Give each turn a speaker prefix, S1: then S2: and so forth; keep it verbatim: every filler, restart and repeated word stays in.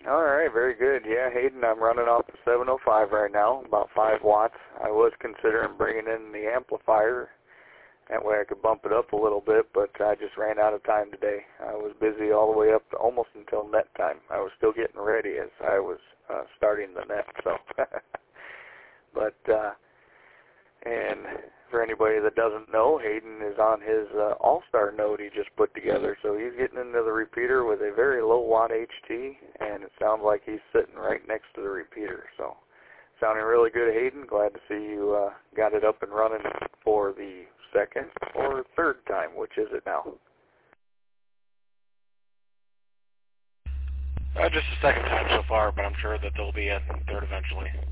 S1: All right, very good. Yeah, Hayden, I'm running off the seven oh five right now, about five watts. I was considering bringing in the amplifier. That way I could bump it up a little bit, but I just ran out of time today. I was busy all the way up to almost until net time. I was still getting ready as I was uh, starting the net. So, but uh, and for anybody that doesn't know, Hayden is on his uh, All-Star node he just put together. So he's getting into the repeater with a very low watt H T, and it sounds like he's sitting right next to the repeater. So, sounding really good, Hayden. Glad to see you uh, got it up and running for the second or third time. Which is it now?
S2: Uh, just the second time so far, but I'm sure that there'll be a third eventually.